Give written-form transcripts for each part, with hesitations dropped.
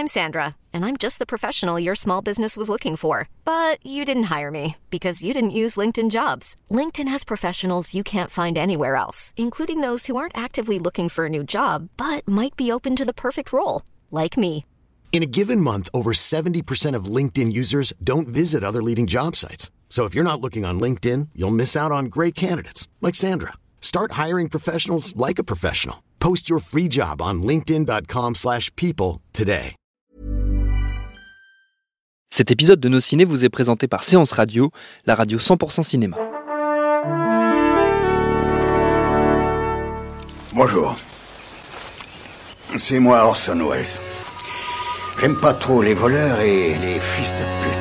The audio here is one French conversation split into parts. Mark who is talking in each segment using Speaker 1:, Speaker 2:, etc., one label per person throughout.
Speaker 1: I'm Sandra, and I'm just the professional your small business was looking for. But you didn't hire me because you didn't use LinkedIn Jobs. LinkedIn has professionals you can't find anywhere else, including those who aren't actively looking for a new job, but might be open to the perfect role, like me.
Speaker 2: In a given month, over 70% of LinkedIn users don't visit other leading job sites. So if you're not looking on LinkedIn, you'll miss out on great candidates like Sandra. Start hiring professionals like a professional. Post your free job on linkedin.com/people today.
Speaker 3: Cet épisode de Nos Ciné vous est présenté par Séance Radio, la radio 100% cinéma.
Speaker 4: Bonjour. C'est moi Orson Welles. J'aime pas trop les voleurs et les fils de pute.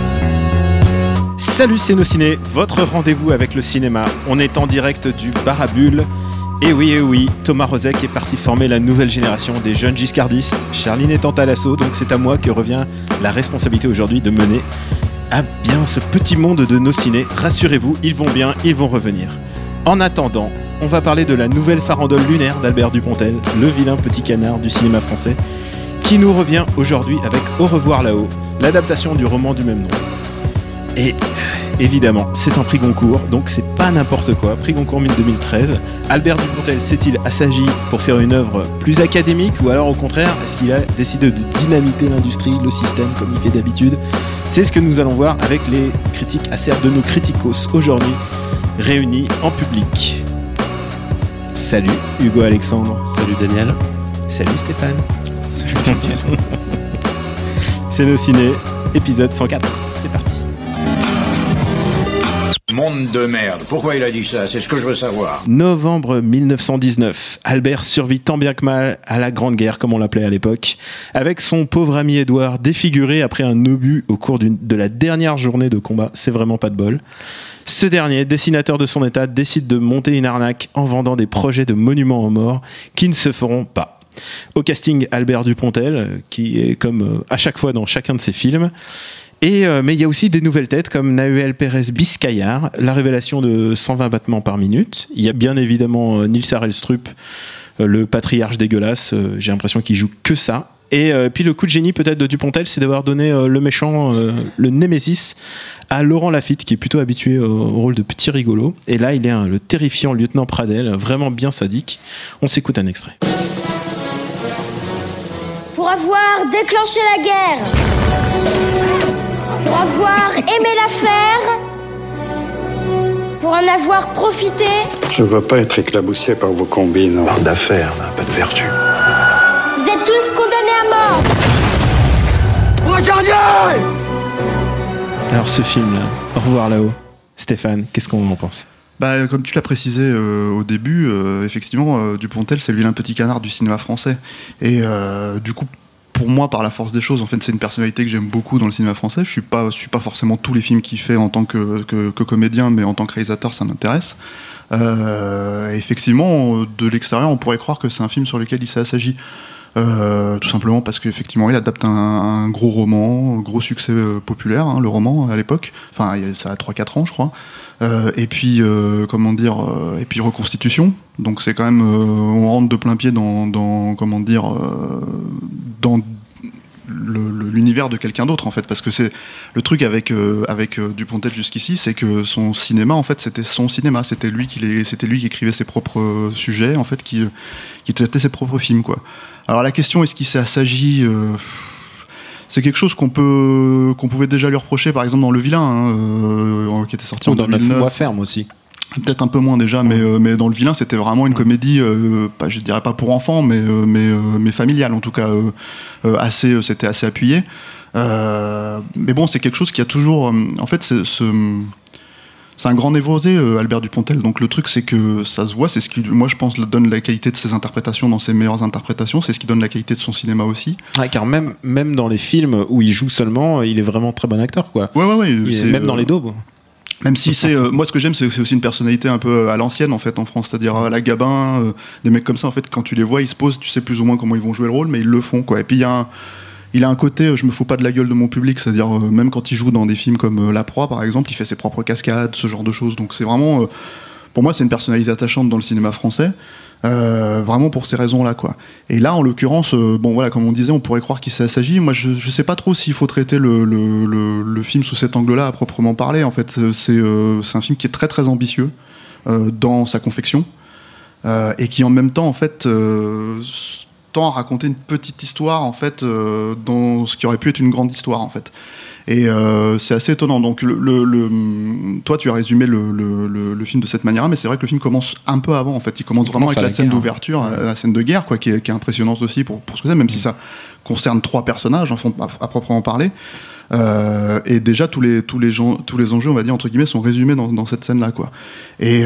Speaker 5: Salut, c'est Nos Ciné, votre rendez-vous avec le cinéma. On est en direct du Bar à Bulles. Et oui, Thomas Rozek est parti former la nouvelle génération des jeunes giscardistes. Charline étant à l'assaut, donc c'est à moi que revient la responsabilité aujourd'hui de mener à bien ce petit monde de Nos Ciné. Rassurez-vous, ils vont bien, ils vont revenir. En attendant, on va parler de la nouvelle farandole lunaire d'Albert Dupontel, le vilain petit canard du cinéma français, qui nous revient aujourd'hui avec Au revoir là-haut, l'adaptation du roman du même nom. Et évidemment, c'est un prix Goncourt, donc c'est pas n'importe quoi. Prix Goncourt 2013. Albert Dupontel s'est-il assagi pour faire une œuvre plus académique, ou alors au contraire, est-ce qu'il a décidé de dynamiter l'industrie, le système, comme il fait d'habitude ? C'est ce que nous allons voir avec les critiques acerbes de nos criticos aujourd'hui, réunis en public. Salut Hugo Alexandre.
Speaker 6: Salut Daniel.
Speaker 5: Salut Stéphane. Salut Daniel. C'est Nos Ciné, épisode 104. C'est parti.
Speaker 4: Monde de merde. Pourquoi il a dit ça ? C'est ce que je veux savoir.
Speaker 5: Novembre 1919. Albert survit tant bien que mal à la Grande Guerre, comme on l'appelait à l'époque, avec son pauvre ami Édouard défiguré après un obus au cours de la dernière journée de combat. C'est vraiment pas de bol. Ce dernier, dessinateur de son état, décide de monter une arnaque en vendant des projets de monuments aux morts qui ne se feront pas. Au casting, Albert Dupontel, qui est comme à chaque fois dans chacun de ses films. Mais il y a aussi des nouvelles têtes comme Nahuel Pérez Biscayar, la révélation de 120 battements par minute. Il y a bien évidemment Nils Harelstrup, le patriarche dégueulasse, j'ai l'impression qu'il joue que ça. Et puis le coup de génie peut-être de Dupontel, c'est d'avoir donné le méchant, le Némésis, à Laurent Lafitte, qui est plutôt habitué au rôle de petit rigolo. Et là, il est le terrifiant lieutenant Pradel, vraiment bien sadique. On s'écoute un extrait.
Speaker 7: Pour avoir déclenché la guerre, pour avoir aimé la faire, pour en avoir profité.
Speaker 8: Je ne veux pas être éclaboussé par vos combines.
Speaker 4: Bande d'affaires, pas de vertu.
Speaker 7: Vous êtes tous condamnés à mort.
Speaker 4: Regardez !
Speaker 5: Alors ce film-là, Au revoir là-haut, Stéphane, qu'est-ce qu'on en pense ?
Speaker 6: Comme tu l'as précisé au début, effectivement, Dupontel, c'est le vilain petit canard du cinéma français. Et du coup, pour moi, par la force des choses, en fait, c'est une personnalité que j'aime beaucoup dans le cinéma français. Je suis pas forcément tous les films qu'il fait en tant que comédien, mais en tant que réalisateur, ça m'intéresse. Effectivement, de l'extérieur, on pourrait croire que c'est un film sur lequel il s'est assagi. Tout simplement parce qu'effectivement il adapte un gros roman, un gros succès populaire, le roman à l'époque, enfin ça a 3-4 ans je crois, et puis reconstitution, donc c'est quand même on rentre de plein pied dans l'univers de quelqu'un d'autre en fait, parce que c'est le truc avec Dupontel jusqu'ici, c'est que son cinéma en fait c'était son cinéma, c'était lui qui écrivait ses propres sujets en fait, qui traitait ses propres films quoi. Alors la question, est-ce qu'il s'est assagi, c'est quelque chose qu'on pouvait déjà lui reprocher par exemple dans Le Vilain, qui était sorti en 2009.
Speaker 5: Dans 9 mois ferme aussi.
Speaker 6: Peut-être un peu moins déjà, mais dans Le Vilain c'était vraiment une comédie, je dirais pas pour enfants, mais familiale en tout cas, c'était assez appuyé. Mais bon, c'est quelque chose qui a toujours, en fait, c'est un grand névrosé, Albert Dupontel. Donc le truc, c'est que ça se voit, c'est ce qui, moi je pense, donne la qualité de ses interprétations, dans ses meilleures interprétations, c'est ce qui donne la qualité de son cinéma aussi.
Speaker 5: Ouais, car même dans les films où il joue seulement, il est vraiment très bon acteur, quoi.
Speaker 6: Ouais.
Speaker 5: Même dans les daubes.
Speaker 6: Même si c'est, moi ce que j'aime, c'est aussi une personnalité un peu à l'ancienne en fait en France, c'est-à-dire à la Gabin, des mecs comme ça en fait, quand tu les vois, ils se posent, tu sais plus ou moins comment ils vont jouer le rôle, mais ils le font quoi. Et puis il a un côté, je me fous pas de la gueule de mon public, c'est-à-dire même quand il joue dans des films comme La Proie par exemple, il fait ses propres cascades, ce genre de choses. Donc c'est vraiment, pour moi c'est une personnalité attachante dans le cinéma français. Vraiment pour ces raisons-là, quoi. Et là, en l'occurrence, bon voilà, comme on disait, on pourrait croire qu'il s'agit. Moi, je sais pas trop s'il faut traiter le film sous cet angle-là à proprement parler. En fait, c'est un film qui est très très ambitieux dans sa confection et qui en même temps, en fait, tend à raconter une petite histoire, en fait, dans ce qui aurait pu être une grande histoire, en fait. Et c'est assez étonnant. Donc, toi, tu as résumé le film de cette manière-là, mais c'est vrai que le film commence un peu avant. En fait, il commence vraiment avec la scène d'ouverture, la scène de guerre, quoi, qui est impressionnante aussi pour ce que c'est, même si ça concerne 3 personnages, en fond, à proprement parler. Et déjà tous les enjeux, on va dire entre guillemets, sont résumés dans cette scène-là, quoi. Et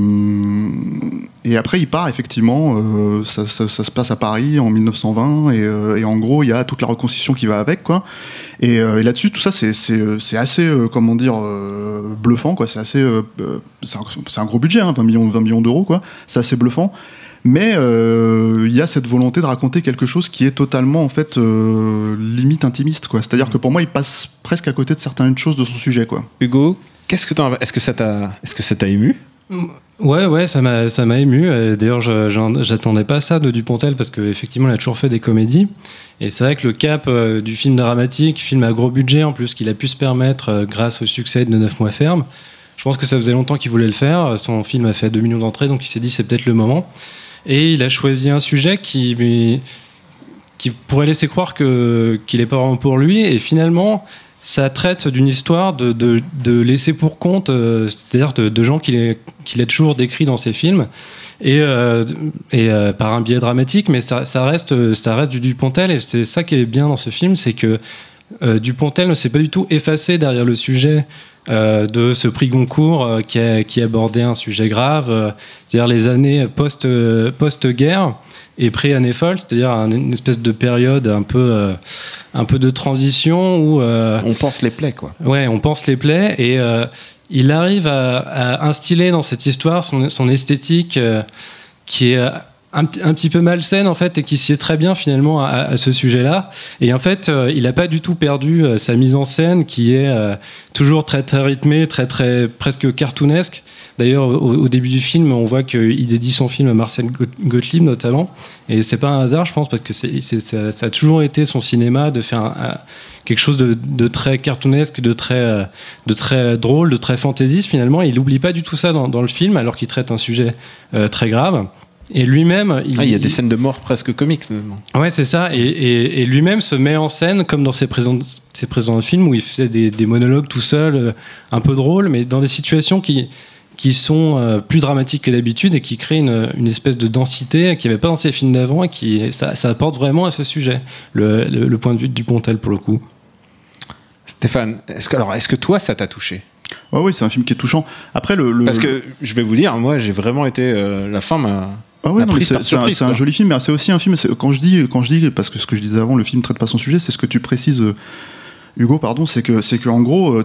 Speaker 6: après, il part effectivement. Ça se passe à Paris en 1920, et en gros, il y a toute la reconstitution qui va avec, quoi. Et là-dessus, tout ça, c'est assez, comment dire, bluffant, quoi. C'est assez, c'est un gros budget, hein, 20 millions d'euros, quoi. C'est assez bluffant. Mais il y a cette volonté de raconter quelque chose qui est totalement, en fait, limite intimiste, quoi. C'est-à-dire que pour moi, il passe presque à côté de certaines choses de son sujet, quoi.
Speaker 5: Hugo, est-ce que ça t'a ému ?
Speaker 9: Ouais, ça m'a ému. D'ailleurs, j'attendais pas ça de Dupontel parce qu'effectivement, il a toujours fait des comédies. Et c'est vrai que le cap du film dramatique, film à gros budget en plus, qu'il a pu se permettre grâce au succès de 9 mois ferme, je pense que ça faisait longtemps qu'il voulait le faire. Son film a fait 2 millions d'entrées, donc il s'est dit c'est peut-être le moment. Et il a choisi un sujet qui pourrait laisser croire qu'il n'est pas vraiment pour lui. Et finalement, ça traite d'une histoire de laisser pour compte, c'est-à-dire de gens qu'il a toujours décrits dans ses films. Et par un biais dramatique, mais ça reste du Dupontel. Et c'est ça qui est bien dans ce film, c'est que Dupontel ne s'est pas du tout effacé derrière le sujet de ce prix Goncourt qui abordait un sujet grave, c'est-à-dire les années post-guerre et pré-année folle, c'est-à-dire une espèce de période un peu de transition où
Speaker 5: on pense les plaies, quoi.
Speaker 9: Ouais, on pense les plaies, et il arrive à instiller dans cette histoire son esthétique qui est un petit peu malsaine, en fait, et qui sied très bien finalement à ce sujet-là. Et en fait, il n'a pas du tout perdu sa mise en scène, qui est toujours très très rythmée, très très presque cartoonesque. D'ailleurs, au début du film, on voit qu'il dédie son film à Marcel Gottlieb notamment, et c'est pas un hasard, je pense, parce que ça a toujours été son cinéma de faire quelque chose de très cartoonesque, de très drôle, de très fantaisiste finalement. Il n'oublie pas du tout ça dans le film, alors qu'il traite un sujet très grave. Et lui-même, il
Speaker 5: y a des scènes de mort presque comiques.
Speaker 9: Ouais, c'est ça. Et lui-même se met en scène comme dans ses présents films où il faisait des monologues tout seul, un peu drôles, mais dans des situations qui sont plus dramatiques que d'habitude et qui créent une espèce de densité qu'il n'y avait pas dans ses films d'avant, et ça apporte vraiment à ce sujet, le point de vue de Dupontel pour le coup.
Speaker 5: Stéphane, est-ce que toi ça t'a touché ?
Speaker 6: Oui, c'est un film qui est touchant. Après,
Speaker 5: parce que je vais vous dire, moi j'ai vraiment été la fin m'a prise par surprise.
Speaker 6: C'est un joli film, mais c'est aussi un film. Quand je dis, parce que ce que je disais avant, le film traite pas son sujet, c'est ce que tu précises, Hugo. Pardon, c'est que en gros,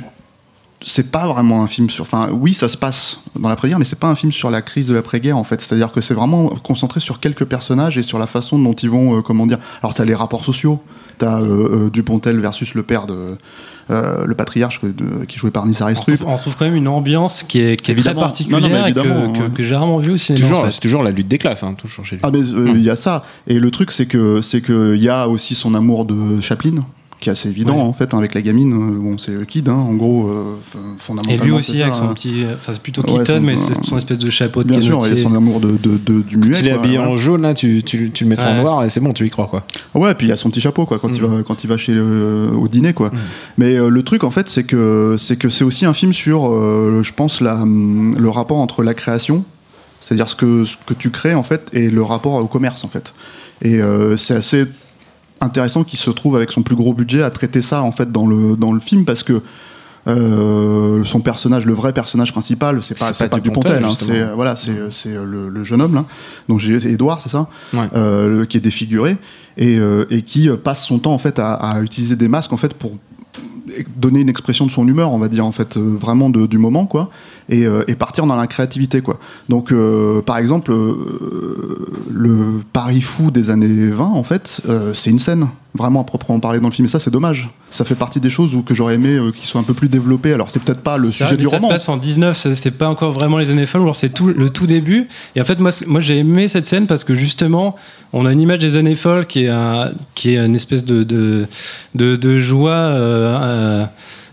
Speaker 6: c'est pas vraiment un film sur. Enfin, oui, ça se passe dans l'après-guerre, mais c'est pas un film sur la crise de l'après-guerre, en fait. C'est-à-dire que c'est vraiment concentré sur quelques personnages et sur la façon dont ils vont, comment dire. Alors, t'as les rapports sociaux. T'as Dupontel versus le père de le patriarche qui est joué par Nissa Restrup.
Speaker 9: On trouve quand même une ambiance qui est très particulière, et que j'ai rarement vu au cinéma.
Speaker 5: C'est toujours la lutte des classes, hein, toujours chez lui.
Speaker 6: Ah, mais il y a ça. Et le truc, c'est que il y a aussi son amour de Chaplin, qui est assez évident, en fait, avec la gamine. Bon, c'est Kid, hein, en gros, fondamentalement.
Speaker 9: Et lui aussi, avec son petit. Enfin, c'est plutôt Keaton, mais c'est son espèce de chapeau de
Speaker 6: canotier. Bien sûr, il y a son amour du muet.
Speaker 5: Quand il est habillé en jaune, là, tu le mettras en noir, et c'est bon, tu y crois, quoi.
Speaker 6: Ouais, et puis il y a son petit chapeau, quoi, quand il va au dîner, quoi. Mais le truc, en fait, c'est que c'est aussi un film sur, je pense, le rapport entre la création, c'est-à-dire ce que tu crées, en fait, et le rapport au commerce, en fait. Et c'est assez intéressant qu'il se trouve avec son plus gros budget à traiter ça, en fait, dans le film, parce que son personnage, le vrai personnage principal, c'est pas Dupontel, hein, c'est le jeune homme là, donc j'ai Édouard, c'est ça, qui est défiguré et qui passe son temps, en fait, à utiliser des masques, en fait, pour donner une expression de son humeur, on va dire, en fait, vraiment du moment, quoi, et partir dans la créativité, quoi. Donc par exemple, le Paris fou des années 20, en fait, c'est une scène. vraiment à proprement parler dans le film, et ça c'est dommage. Ça fait partie des choses que j'aurais aimé qu'ils soient un peu plus développés. Alors c'est peut-être pas le sujet du roman.
Speaker 9: Ça se passe en 19, c'est pas encore vraiment les années folles, alors c'est le tout début. Et en fait moi j'ai aimé cette scène parce que justement on a une image des années folles qui est une espèce de joie.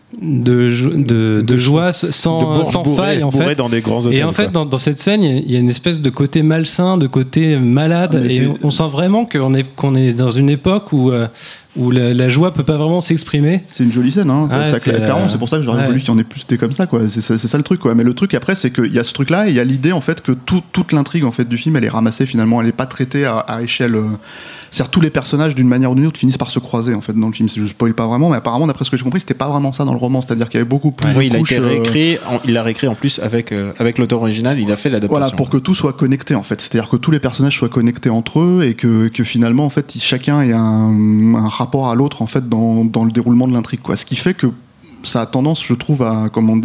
Speaker 9: De joie sans faille en fait.
Speaker 5: Dans des grands hôtels,
Speaker 9: et en fait dans cette scène il y a une espèce de côté malsain, de côté malade, et on sent vraiment qu'on est dans une époque où la joie peut pas vraiment s'exprimer.
Speaker 6: C'est une jolie scène, hein. Clairement, c'est pour ça que j'aurais voulu qu'il y en ait plus comme ça, quoi. C'est ça le truc, quoi. Mais le truc après, c'est qu'il y a ce truc-là, et il y a l'idée en fait que toute l'intrigue en fait du film, elle est ramassée finalement, elle est pas traitée à échelle. C'est-à-dire tous les personnages d'une manière ou d'une autre finissent par se croiser en fait dans le film. Je spoil pas vraiment, mais apparemment d'après ce que j'ai compris, c'était pas vraiment ça dans le roman. C'est-à-dire qu'il y avait beaucoup plus.
Speaker 5: Oui, il l'a réécrit en plus avec l'auteur original. Il a fait l'adaptation.
Speaker 6: Voilà, pour que tout soit connecté en fait. C'est-à-dire que tous les personnages soient connectés entre eux et que finalement en fait chacun ait un rapport à l'autre en fait dans le déroulement de l'intrigue, quoi. Ce qui fait que ça a tendance, je trouve, à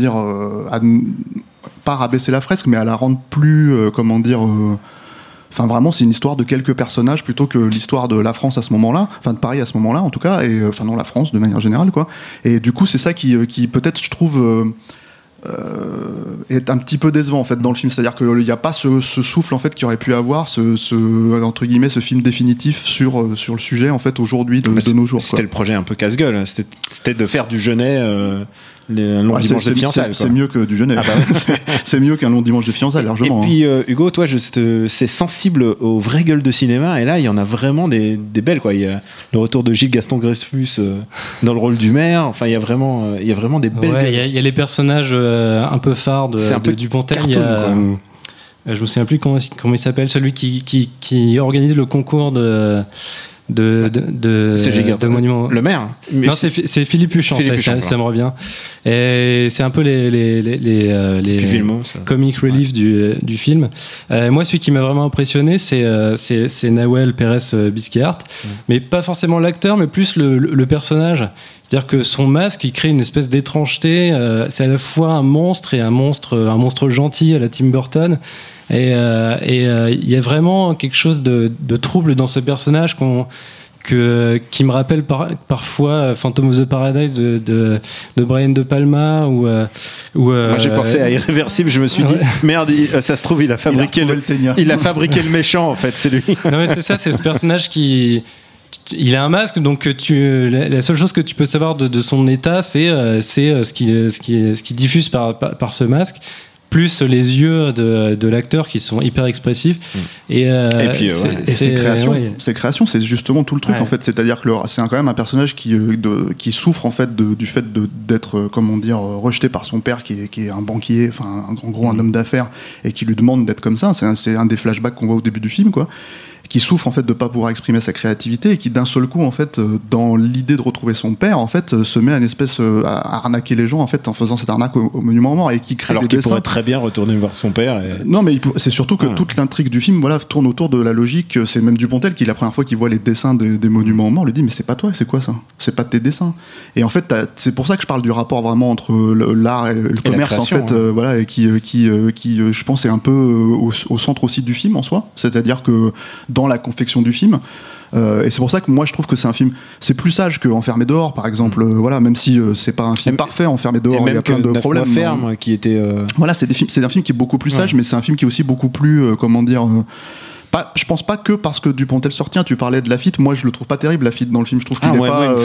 Speaker 6: pas rabaisser la fresque, mais à la rendre plus Enfin, vraiment, c'est une histoire de quelques personnages plutôt que l'histoire de la France à ce moment-là, enfin de Paris à ce moment-là en tout cas, et enfin non, la France de manière générale, quoi. Et du coup, c'est ça qui peut-être, je trouve, est un petit peu décevant en fait dans le film. C'est-à-dire qu'il n'y a pas ce souffle en fait qu'il aurait pu avoir, entre guillemets, ce film définitif sur le sujet en fait aujourd'hui de nos jours.
Speaker 5: C'était le projet un peu casse-gueule. C'était de faire du Genet. Un long dimanche de fiançailles.
Speaker 6: C'est mieux que du Genet. Ah bah ouais. C'est mieux qu'un long dimanche de fiançailles, largement.
Speaker 5: Et puis, Hugo, toi, c'est sensible aux vraies gueules de cinéma. Et là, il y en a vraiment des belles, quoi. Il y a le retour de Gilles Gaston Dreyfus dans le rôle du maire. Enfin, il y a vraiment des belles gueules.
Speaker 9: Il y a les personnages un peu phares de Dupontel. Je me souviens plus comment il s'appelle, celui qui organise le concours de monuments.
Speaker 5: Le maire.
Speaker 9: Non, c'est Philippe Huchon, ça me revient. Et c'est un peu les comic relief du film. Moi, celui qui m'a vraiment impressionné, c'est Nahuel Pérez Bisquehart, mais pas forcément l'acteur, mais plus le personnage. C'est-à-dire que son masque, il crée une espèce d'étrangeté. C'est à la fois un monstre et un monstre gentil à la Tim Burton. Et il y a vraiment quelque chose de trouble dans ce personnage qui me rappelle parfois Phantom of the Paradise de Brian De Palma
Speaker 5: moi j'ai pensé à Irréversible, je me suis dit merde, ça se trouve il a fabriqué le méchant en fait, c'est lui.
Speaker 9: Non mais c'est ça, c'est ce personnage il a un masque, donc la seule chose que tu peux savoir de son état, c'est ce qui diffuse par ce masque, plus les yeux de l'acteur qui sont hyper expressifs.
Speaker 6: Et puis ses créations, c'est justement tout le truc en fait. C'est-à-dire que c'est quand même un personnage qui souffre en fait du fait d'être rejeté par son père qui est un banquier, enfin en gros un homme d'affaires, et qui lui demande d'être comme ça. C'est un des flashbacks qu'on voit au début du film, quoi. Qui souffre en fait de pas pouvoir exprimer sa créativité, et qui d'un seul coup en fait dans l'idée de retrouver son père en fait se met à une espèce à arnaquer les gens en fait en faisant cette arnaque au monument aux morts, et qui crée
Speaker 5: alors
Speaker 6: des
Speaker 5: qu'il
Speaker 6: dessins.
Speaker 5: pourrait très bien retourner voir son père
Speaker 6: non mais c'est surtout que toute l'intrigue du film tourne autour de la logique. C'est même Dupontel qui, la première fois qu'il voit les dessins des monuments aux morts, lui dit mais c'est pas toi, c'est quoi ça, c'est pas tes dessins. Et en fait c'est pour ça que je parle du rapport vraiment entre l'art et le commerce création, en fait et qui je pense est un peu au centre aussi du film en soi. C'est-à-dire que dans la confection du film, et c'est pour ça que moi je trouve que c'est un film, c'est plus sage que Enfermé dehors par exemple, même si c'est pas un film parfait, Enfermé dehors il y a plein de problèmes.
Speaker 5: Ferme qui était
Speaker 6: c'est un film qui est beaucoup plus sage, mais c'est un film qui est aussi beaucoup plus je pense pas que parce que Dupontel se retient. Tu parlais de Laffitte, moi je le trouve pas terrible Laffitte dans le film, je trouve qu'il est pas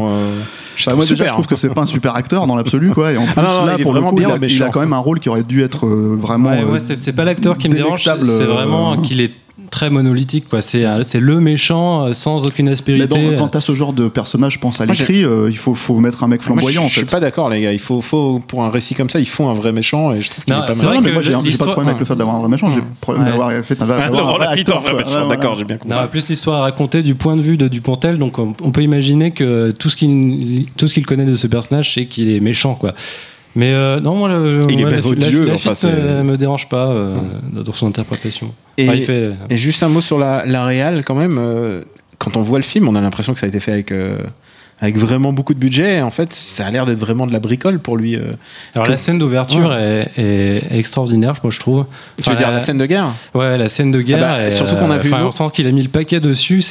Speaker 6: je trouve que c'est pas un super acteur dans l'absolut, quoi. Et en plus là pour le coup il a quand même un rôle qui aurait dû être vraiment
Speaker 9: c'est pas l'acteur qui me dérange, c'est vraiment qu'il est très monolithique, quoi. C'est le méchant sans aucune aspérité.
Speaker 6: Mais quand t'as ce genre de personnage, je pense à l'écrit, il faut mettre un mec flamboyant.
Speaker 5: Je suis pas d'accord, les gars. Il faut pour un récit comme ça, il faut un vrai méchant, et je trouve qu'il est pas mal.
Speaker 6: Mais moi j'ai pas de problème avec le fait d'avoir un vrai méchant. J'ai problème d'avoir fait un vrai
Speaker 5: acteur. D'accord, j'ai bien compris.
Speaker 9: En plus, l'histoire est racontée du point de vue de Dupontel, donc on peut imaginer que tout ce qu'il connaît de ce personnage, c'est qu'il est méchant, quoi. Mais non, moi,
Speaker 5: il est bavodieux.
Speaker 9: Ça me dérange pas dans son interprétation.
Speaker 5: Et juste un mot sur la réal, quand même. Quand on voit le film, on a l'impression que ça a été fait avec vraiment beaucoup de budget. Et en fait, ça a l'air d'être vraiment de la bricole pour lui.
Speaker 9: Alors la scène d'ouverture est extraordinaire, moi je trouve.
Speaker 5: Tu veux dire la scène de guerre ?
Speaker 9: Ouais, la scène de guerre.
Speaker 5: Surtout qu'on a vu.
Speaker 9: On sent qu'il a mis le paquet dessus.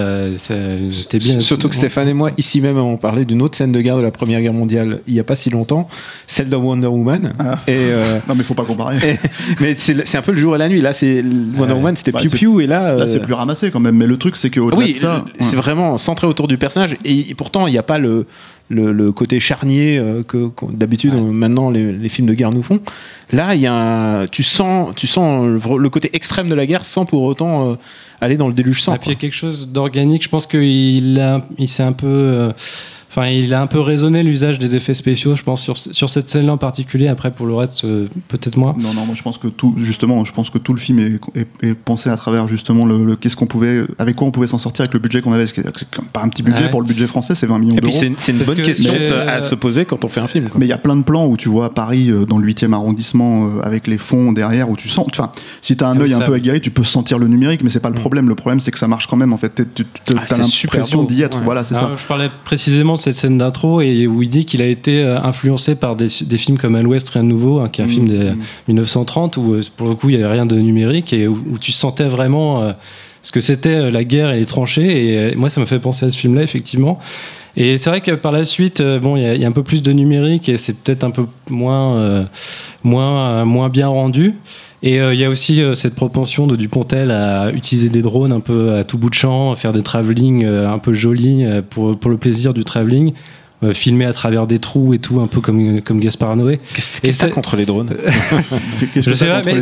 Speaker 9: C'était bien.
Speaker 5: Surtout que Stéphane et moi, ici même, on parlait d'une autre scène de guerre de la Première Guerre mondiale il y a pas si longtemps, celle de Wonder Woman.
Speaker 6: Non, mais faut pas comparer.
Speaker 5: Mais c'est un peu le jour et la nuit. Là, c'est Wonder Woman, c'était piou-piou, et là
Speaker 6: c'est plus ramassé quand même. Mais le truc, c'est que au-delà de ça,
Speaker 5: c'est vraiment centré autour du personnage, et pourtant il n'y a pas le côté charnier que d'habitude maintenant les films de guerre nous font. Là, tu sens le côté extrême de la guerre sans pour autant aller dans le déluge sang.
Speaker 9: Et puis il y a quelque chose d'organique. Je pense qu'il s'est un peu il a un peu raisonné l'usage des effets spéciaux, je pense, sur cette scène-là en particulier. Après, pour le reste, peut-être moins.
Speaker 6: Non, moi je pense que tout le film est pensé à travers justement avec quoi on pouvait s'en sortir avec le budget qu'on avait. C'est pas un petit budget pour le budget français, c'est 20 millions d'euros.
Speaker 5: Et puis c'est une bonne question à se poser quand on fait un film.
Speaker 6: Mais il y a plein de plans où tu vois Paris dans le 8e arrondissement avec les fonds derrière, où tu sens. Enfin, si t'as un œil un peu aguerri, tu peux sentir le numérique, mais c'est pas le problème. Le problème, c'est que ça marche quand même. En fait, t'as l'impression d'y être. Voilà, c'est ça.
Speaker 9: Je parlais précisément cette scène d'intro et où il dit qu'il a été influencé par des films comme À l'Ouest, Rien de nouveau, qui est un film de 1930 où pour le coup il n'y avait rien de numérique et où tu sentais vraiment ce que c'était la guerre et les tranchées, et moi ça me fait penser à ce film là effectivement. Et c'est vrai que par la suite, il y a un peu plus de numérique et c'est peut-être un peu moins bien rendu. Et il y a aussi cette propension de Dupontel à utiliser des drones un peu à tout bout de champ, faire des travelling un peu jolis pour le plaisir du travelling, filmer à travers des trous et tout, un peu comme Gaspard Noé.
Speaker 5: Qu'est-ce que t'as contre les drones ?
Speaker 9: Je sais pas, mais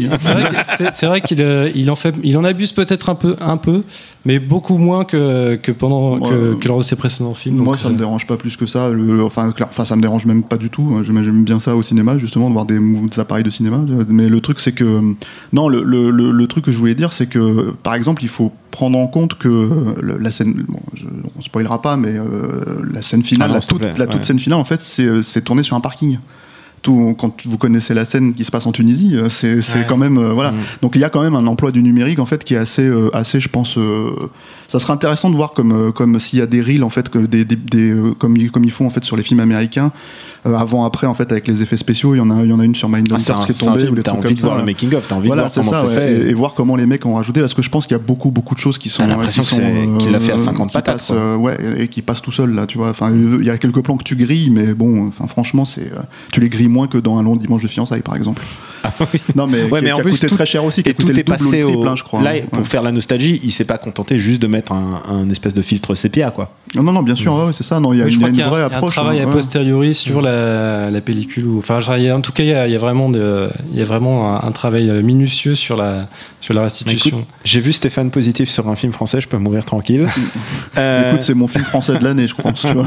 Speaker 9: c'est vrai qu'il en abuse peut-être un peu, mais beaucoup moins que lors de ses précédents films.
Speaker 6: Moi, ça me dérange pas plus que ça. Ça me dérange même pas du tout. J'aime bien ça au cinéma, justement, de voir des appareils de cinéma. Mais le truc, c'est que non, le truc que je voulais dire, c'est que par exemple, il faut prendre en compte que la scène, on spoilera pas, mais la scène finale, toute scène finale, en fait, c'est tourné sur un parking. Quand vous connaissez la scène qui se passe en Tunisie, c'est quand même voilà. Donc il y a quand même un emploi du numérique en fait qui est assez je pense. Ça serait intéressant de voir comme s'il y a des reels en fait comme ils font en fait sur les films américains. Avant après en fait avec les effets spéciaux, il y en a une sur Mindhunters qui est tombée, ou des trucs comme ça.
Speaker 5: T'as envie de voir le making of, t'as envie de voir comment c'est fait
Speaker 6: et voir comment les mecs ont rajouté, parce que je pense qu'il y a beaucoup de choses qui sont.
Speaker 5: T'as l'impression qu'il l'a fait à 50 patates.
Speaker 6: Et qui passent tout seul là, tu vois. Enfin, il y a quelques plans que tu grilles, mais bon, enfin franchement, tu les grilles moins que dans Un long dimanche de fiançailles par exemple.
Speaker 5: Ah, oui.
Speaker 6: Non mais qui a coûté très cher aussi, qui a coûté le double ou le triple, je crois.
Speaker 5: Là, pour faire la nostalgie, il s'est pas contenté juste de mettre un espèce de filtre sépia, quoi.
Speaker 6: Non, bien sûr, c'est ça. Non, il y a une vraie approche.
Speaker 9: Un travail a posteriori sur la pellicule. Enfin, en tout cas, il y a vraiment un travail minutieux sur la restitution.
Speaker 5: Écoute, j'ai vu Stéphane positif sur un film français, je peux mourir tranquille.
Speaker 6: Écoute, c'est mon film français de l'année, je pense. Tu vois.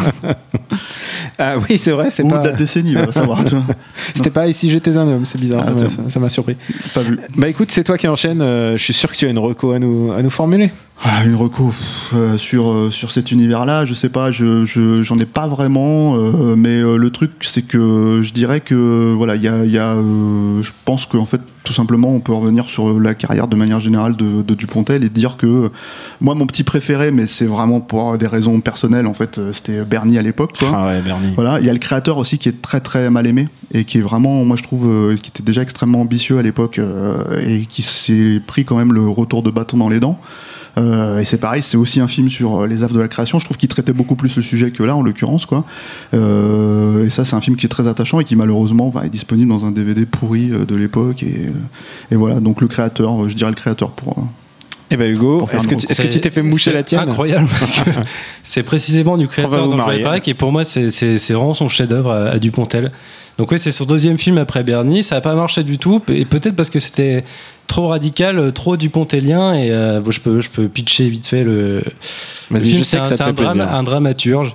Speaker 5: Ah oui, c'est vrai, c'est
Speaker 6: ou
Speaker 5: pas
Speaker 6: de la décennie, va savoir. Tu vois.
Speaker 5: C'était pas Ici j'étais un homme, c'est bizarre, ça m'a surpris.
Speaker 6: Pas vu.
Speaker 5: Bah écoute, c'est toi qui enchaîne. Je suis sûr que tu as une reco à nous formuler.
Speaker 6: Une reco sur cet univers-là, je sais pas, j'en ai pas vraiment, mais le truc c'est que je dirais que voilà, il y a je pense qu'en fait tout simplement on peut revenir sur la carrière de manière générale de Dupontel et dire que moi mon petit préféré, mais c'est vraiment pour des raisons personnelles en fait, c'était Bernie à l'époque, quoi.
Speaker 5: Ah ouais, Bernie.
Speaker 6: Voilà, il y a le créateur aussi qui est très très mal aimé et qui est vraiment, moi je trouve, qui était déjà extrêmement ambitieux à l'époque et qui s'est pris quand même le retour de bâton dans les dents. Et c'est pareil, c'était aussi un film sur les affres de la création. Je trouve qu'il traitait beaucoup plus le sujet que là, en l'occurrence, quoi. Et ça, c'est un film qui est très attachant et qui malheureusement est disponible dans un DVD pourri de l'époque. Et voilà, donc le créateur, je dirais le créateur pour.
Speaker 5: Eh ben Hugo, est-ce que tu t'es fait moucher la tienne ?
Speaker 9: Incroyable, parce que c'est précisément du créateur dont je voulais parler, qui pour moi c'est vraiment son chef-d'œuvre à Dupontel. Donc oui, c'est son deuxième film après Bernie, ça n'a pas marché du tout, et peut-être parce que c'était trop radical, trop dupontelien, et je peux pitcher vite fait le film. C'est un dramaturge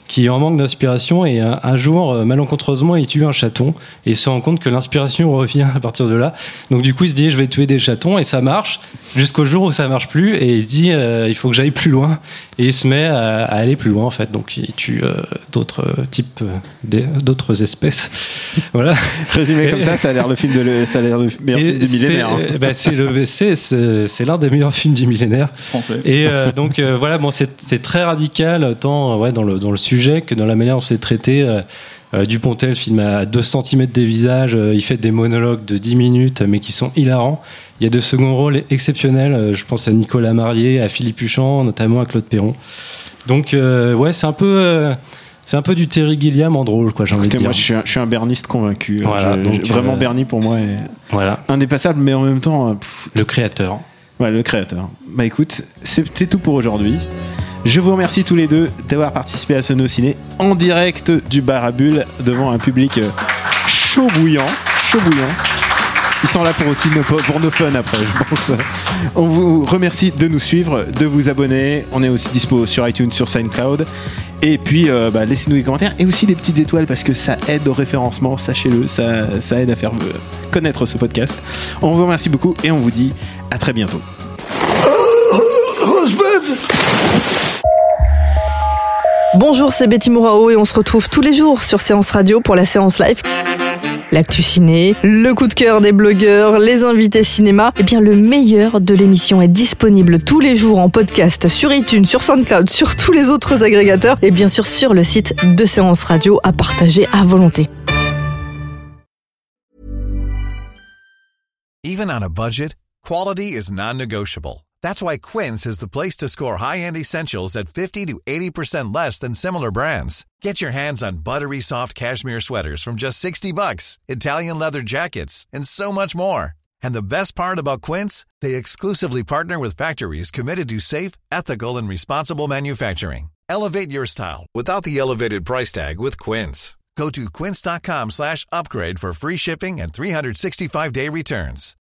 Speaker 9: qui est en manque d'inspiration et un jour, malencontreusement, il tue un chaton et il se rend compte que l'inspiration revient à partir de là. Donc du coup, il se dit je vais tuer des chatons et ça marche jusqu'au jour où ça marche plus et il se dit il faut que j'aille plus loin et il se met à aller plus loin en fait. Donc il tue d'autres types, d'autres espèces. Voilà.
Speaker 5: Résumé comme ça a l'air le meilleur film du millénaire.
Speaker 9: C'est l'un des meilleurs films du millénaire.
Speaker 6: Français.
Speaker 9: Et donc voilà, bon, c'est très radical tant dans le sujet que dans la manière dont c'est traité. Dupontel filme à 2 cm des visages, il fait des monologues de 10 minutes mais qui sont hilarants. Il y a de second rôles exceptionnels, je pense à Nicolas Marié, à Philippe Huchon, notamment à Claude Perron. Donc ouais, c'est un peu du Terry Gilliam en drôle, quoi, j'ai envie de dire.
Speaker 5: Moi, je suis un berniste convaincu.
Speaker 9: Voilà,
Speaker 5: vraiment Bernie pour moi est indépassable, mais en même temps
Speaker 9: le créateur.
Speaker 5: Ouais, le créateur. Bah écoute, c'est tout pour aujourd'hui. Je vous remercie tous les deux d'avoir participé à ce No Ciné en direct du bar à bulles devant un public chaud bouillant. Ils sont là pour nos fun après, je pense. On vous remercie de nous suivre, de vous abonner. On est aussi dispo sur iTunes, sur SoundCloud. Et puis, laissez-nous des commentaires et aussi des petites étoiles parce que ça aide au référencement, sachez-le. Ça aide à faire connaître ce podcast. On vous remercie beaucoup et on vous dit à très bientôt.
Speaker 10: Bonjour, c'est Betty Mourao et on se retrouve tous les jours sur Séance Radio pour la séance live. L'actu ciné, le coup de cœur des blogueurs, les invités cinéma. Eh bien, le meilleur de l'émission est disponible tous les jours en podcast sur iTunes, sur SoundCloud, sur tous les autres agrégateurs et bien sûr sur le site de Séance Radio à partager à volonté.
Speaker 11: Even on a budget, quality is non-negotiable. That's why Quince is the place to score high-end essentials at 50 to 80% less than similar brands. Get your hands on buttery soft cashmere sweaters from just $60, Italian leather jackets, and so much more. And the best part about Quince, they exclusively partner with factories committed to safe, ethical, and responsible manufacturing. Elevate your style without the elevated price tag with Quince. Go to quince.com/upgrade for free shipping and 365-day returns.